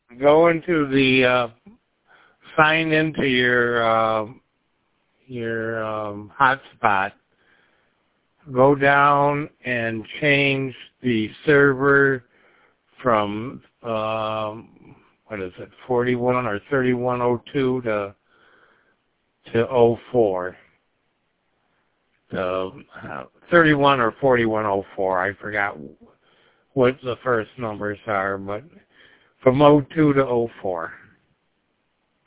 go into the sign into your hotspot. Go down and change the server from what is it, 41 or 3102 to 04. 31 or 4104. I forgot what the first numbers are, but from 02 to 04.